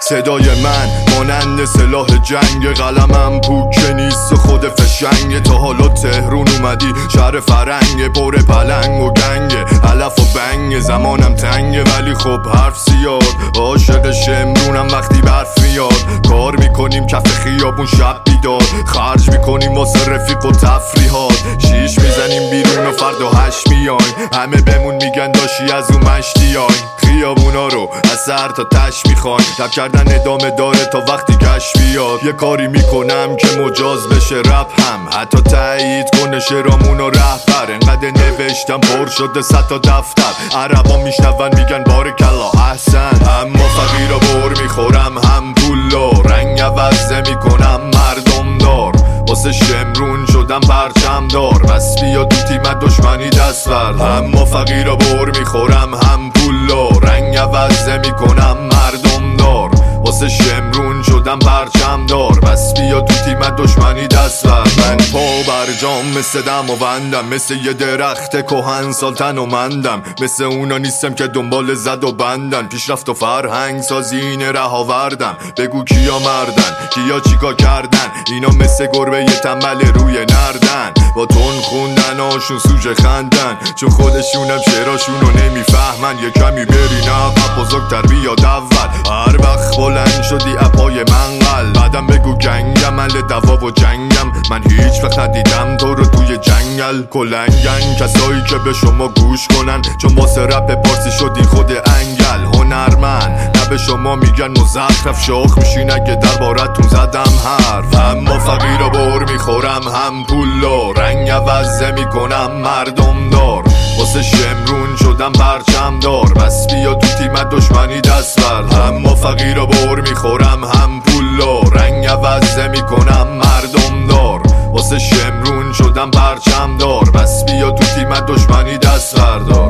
صدای من مانند سلاح جنگ، قلمم پوکه نیست و خود فشنگ. تا حالا تهرون اومدی؟ شهر فرنگ پر پلنگ و گنگ، علف و بنگ. زمانم تنگه ولی خب حرف زیاد، عاشق شمرونم وقتی برف میاد. کار میکنیم کف خیابون شب بیدار، خرج میکنیم واسه رفیق و تفریحات. شیش میزنیم بیرون و فردا 8 میایم، همه بمون میگن داشی از اون مشتیای. خیابونا رو از سر تا تش میخوایم، رپ کردن ادامه داره تا وقتی کش بیاد. یه کاری میکنم که مجاز بشه رپ هم، حتی تایید کنه شعرامون و رهبر. انقدر نوشتم پر شده 100 تا دفتر، عربا میشنون میگن بارکلا احسن. اما فقیرا بر میخورم هم پولا، رنگ عوض میکنم مردم دار. واسه شمرون شدم پرچم دار، بس بیا تو تیمت دشمنی دست ورد. اما فقیرا بر میخورم هم پولا، رنگ عوض میکنم مردم دار. واسه شمرون شدم پرچم دار، بس بیا تو تیمت دشمنی دست ورد. من پا برجام مثل دماوندم، مثل یه درخت کهن سال تنومندم. مثل اونا نیستم که دنبال زد و بندن، پیشرفت و فرهنگ سازی اینه ره آوردم. بگو کیا مردن، کیا چیکا کردن، اینا مثل گربه یه تنبل روی نردن. با تون خوندن هاشون سوژه خندن، چون خودشونم شعراشونو نمیفهمن. یه کمی بری نقب بزرگتر بیاد اول، هر وقت بلند شدی اپای منقل. بعدم بگو گنگم اهل دوا و جنگم، من هیچ وقت ندیدم تو رو توی جنگل. کلنگن کسایی که به شما گوش کنن، چون واسه رپ پارسی شدی خود انگل. هنرمند نه به شما میگن مزخرف، شاخ میشین اگه دربارتون زدم حرف. اما فقیرا بر میخورم هم پولا، رنگ عوض میکنم مردم دار. واسه شمرون شدم پرچم دار، بس بیا تو تیمت دشمنی دست ورد. اما فقیرا بر میخورم هم پولا، رنگ عوض میکنم مردم دار. واسه شمرون شدم پرچم دار، بس بیا تو تیمت دشمنی دست وردار.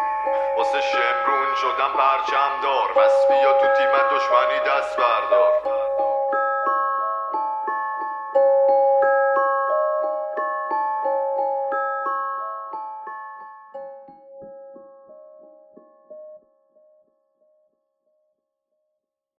واسه شمرون شدم پرچم دار، بس بیا تو تیمت دشمنی دست بردار.